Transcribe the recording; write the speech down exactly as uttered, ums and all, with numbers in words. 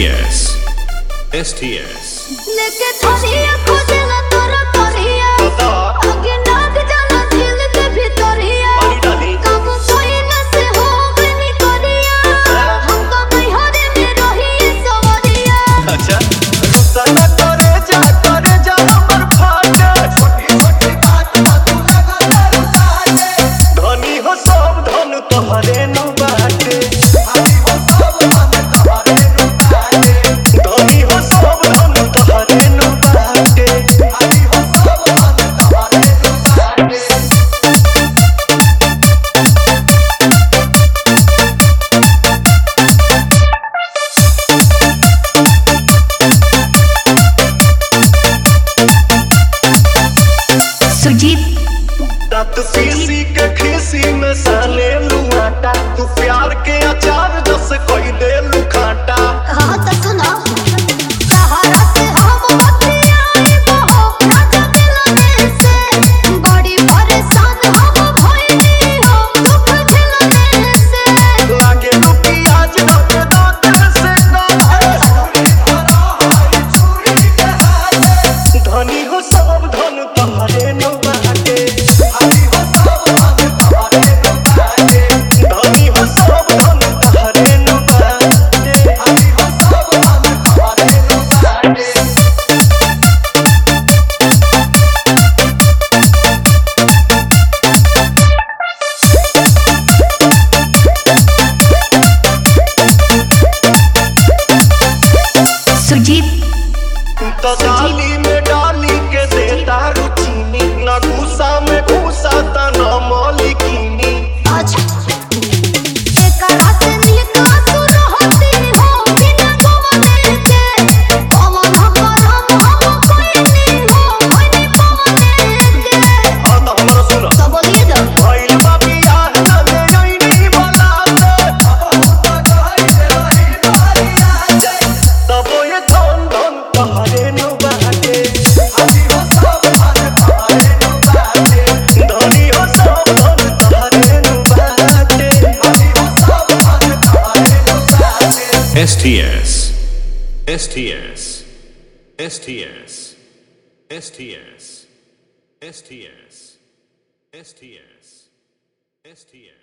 T S S T S लेके थोरिया खोजेला तोरा करिया आगे नाग जाला दिल के भीतरिया कब कोई न से हो गनी करिया हमका बिहार में रही सवरिया। अच्छा गुस्सा न करे जा करे जा हमर फाटे छोटी छोटी बात पर तू लगा लगा धनी हो सब धन तोहरे न बाटे धनी हो सब धन तोहरे न बाटे धनी हो सब धन तोहरे न बाटे धनी हो सब धन तोहरे न बाटे। सुजीत दांत पीसी के खीसी में साले लुआटा तू प्यार के अचार जस कोई दे लुखाटा। हाँ तो सुनो सहारा से हम बतियाई बहो राजा मिलने से बड़ी परेशान हम भइली हो दुख झेलने से लागे तू प्याज रख दांत से काहे चूड़ी के हाथे धनी हो सब धन तोहरे न बाटे धनी हो सब धन तोहरे न बाटे धनी हो सब धन तोहरे न बाटे धनी हो सब धन तोहरे न बाटे। सुजीत तो डाली में डाली के देता रुचीनी न घूसा में घूसा ता न मौलिकीनी। अच्छा एकरा से नीक असुर होती हो बिना गवने के पवन करम हम कोई नहीं हो कोई पवने के। हाँ तो हमरा सुनो तो बोलिए जा भइल बा बियाह न ले अइनी भला से बहुत गइल रही बारिया से तब ये धन धन तोहरे न बाटे धनी हो सब धन तोहरे न बाटे धनी हो सब धन तोहरे न बाटे धनी हो सब धन तोहरे न बाटे। S T S S T S S T S S T S S T S S T S S T S